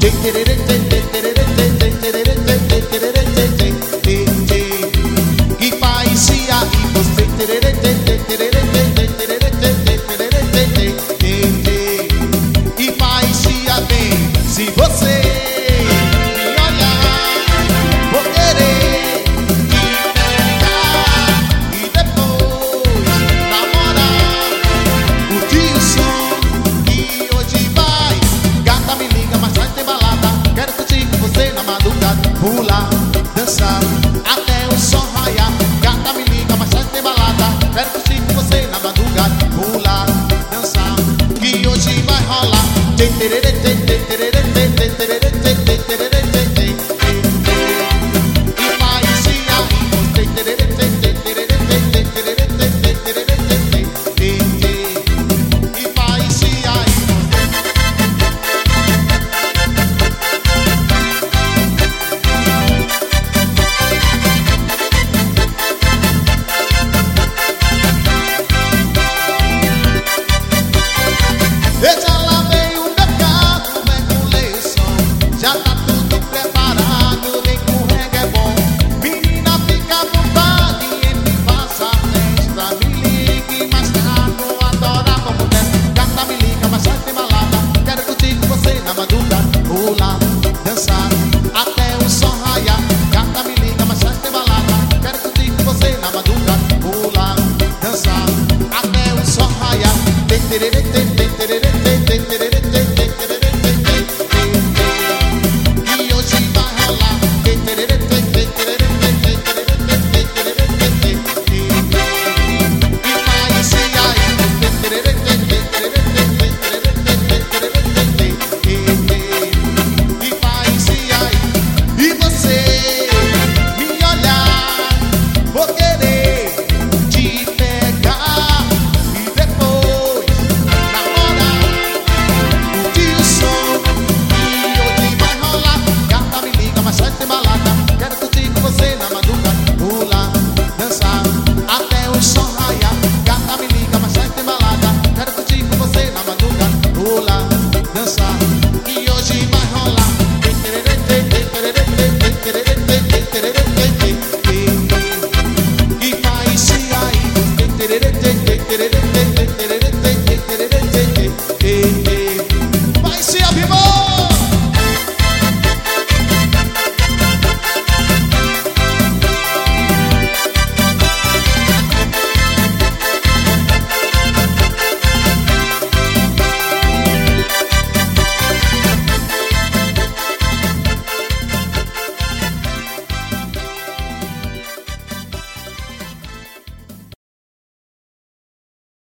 Que parecia e você e parecia bem se você me olhar, vou querer ficar e depois namorar, curtir o som que hoje vai. Gata, me liga, mas vai ter balada. Quero curtir com você na madrugada, pular, dançar até o sol raiar. Gata, me liga, mas vai ter balada. Quero curtir com você na madrugada, pular, dançar, que hoje vai rolar.